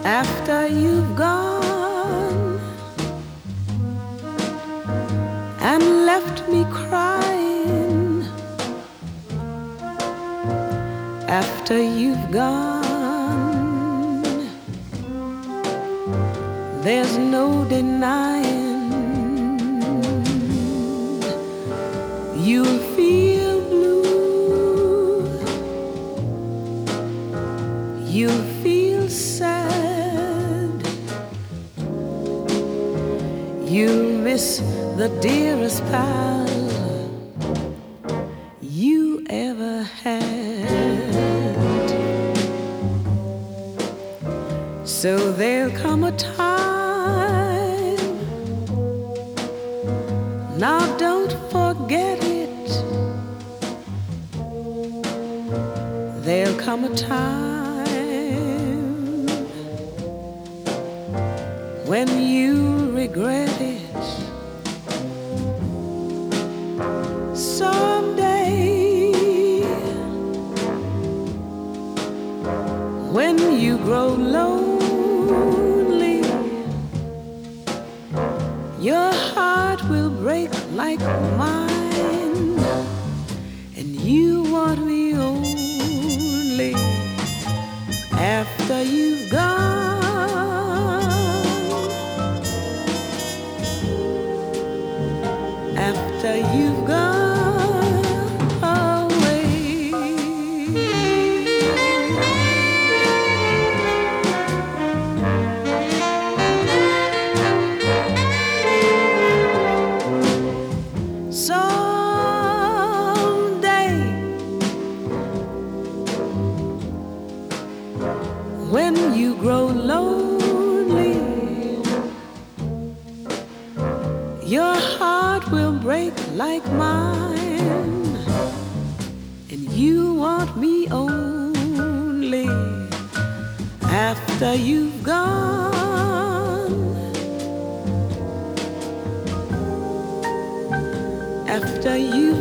after you've gone and left me crying, after you've gone, there's no denying you'll feel blue, you'll feel sad, you'll miss the dearest pal you ever had. So there'll come a time, now don't forget it, there'll come a time when you regret it. Someday, when you grow lonely, your heart will break like mine, and you want me only after you've gone, after you've gone away. Someday, when you grow lonely, your heart will break like mine, and you want me only after you've gone, after you